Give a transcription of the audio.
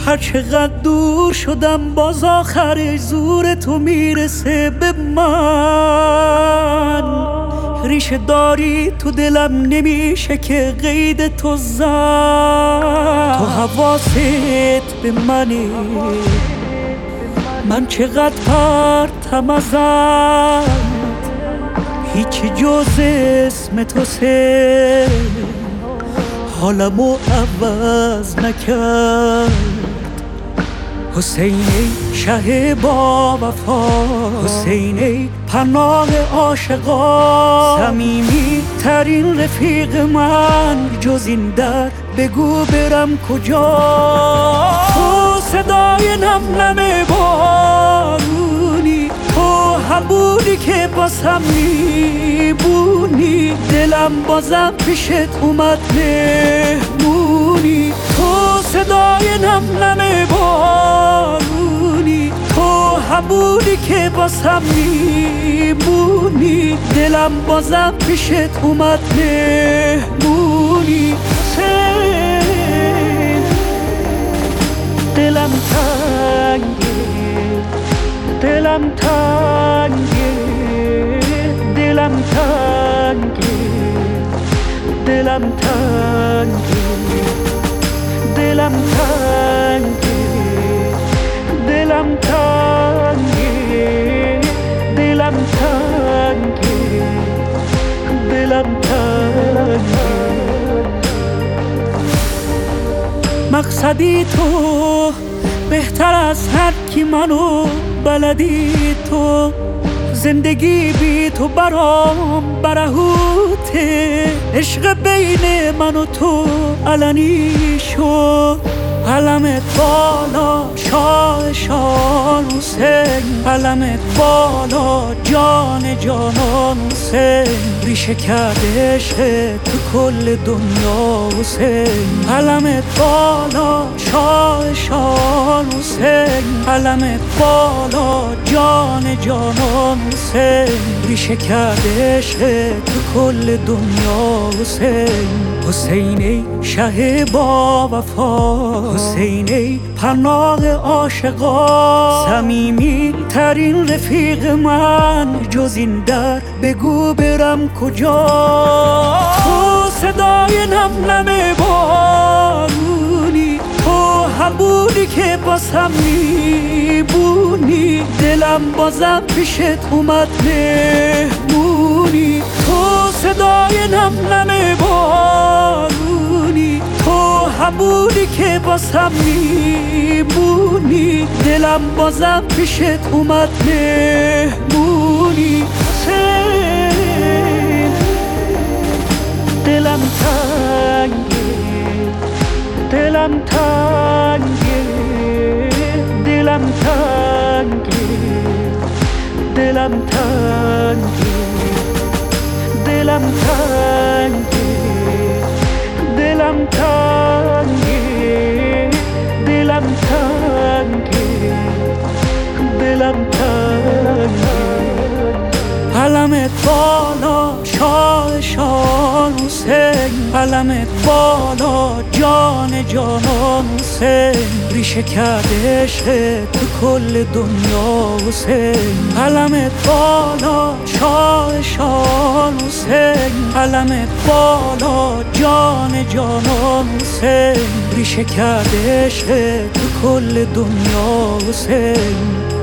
هر چقدر دور شدم باز آخر زور تو میرسه به من. ریشه داری تو دلم نمیشه که قید تو زد. تو حواست به منه، من چقدر پرتم ازت، هیچی جز اسم تو سه حالمو عوض نکرد. حسین ای شه با وفا، حسین ای پناه عاشقا، صمیمی ترین رفیق من، جز این در بگو برم کجا. تو صدای نم نم بارونی، تو همونی که باسم میبونی، دلم بازم پیشت اومد مهمونی. تو صدای نم نم بارونی، تو همونی که باسم میبونی، دلم بازم پیشت اومد مهمونی. دلم تنگه، دلم تنگه، دلم تنگه، دلم تنگه، دلم تنگه، دلم تنگه، دلم تنگه، دلم تنگه. مقصدی تو بهتر از هر کی منو بلدی تو، زندگی بی تو برام برهوته. عشق بین من و تو علنی شد، علمت بالا شاه شان حسین، علمت بالا جان جانان حسین. ریشه کرده عشق تو کل دنیا حسین، علمت بالا شاه شان حسین، علمت بالا جان جانان حسین. ریشه کرده عشق تو کل دنیا حسین. حسین ای شه با وفا، حسین ای پناه عاشقا، صمیمی ترین رفیق من، جز این در بگو برم کجا. تو صدای نم نم بارونی، تو همونی که باسم میبونی، دلم بازم پیشت اومد مهمونی. تو صدای نم نم بارونی، تو همونی که باسم میبونی، دلم بازم پیشت اومد مهمونی. دلم تنگه، دلم تنگه، دلم تنگه، دلم تنگه، دلم تنگه، دلم تنگه، دلم تنگه، دلم تنگه. علمت بالا شاه شان حسین، علمت بالا جان جانان حسین. ریشه کرده عشق تو کل دنیا حسین، علمت بالا شاه شان حسین، علمت بالا جان جانان حسین. ریشه کرده عشق تو کل دنیا حسین.